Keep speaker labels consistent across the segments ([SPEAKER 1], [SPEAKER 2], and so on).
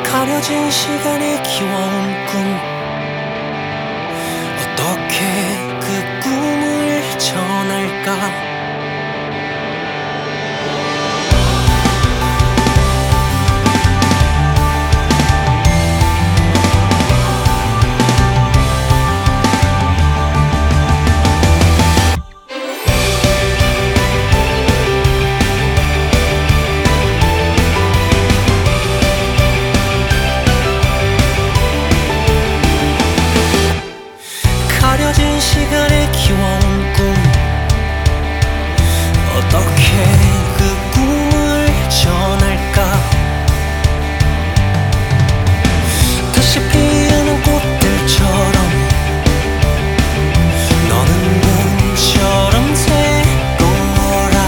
[SPEAKER 1] 가려진 시간에 키워온 꿈, 어떻게 그 꿈을 전할까? 가려진 시간에 키워온 꿈, 어떻게 그 꿈을 전할까? 다시 피우는 꽃들처럼 너는 봄처럼 새로워라.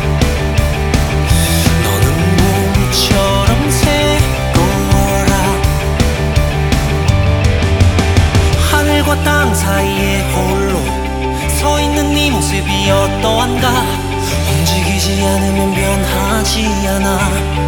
[SPEAKER 1] 너는 봄처럼 새로워라. 하늘과 땅 사이에 홀로 서 있는 네 모습이 어떠한가? 움직이지 않으면 변하지 않아.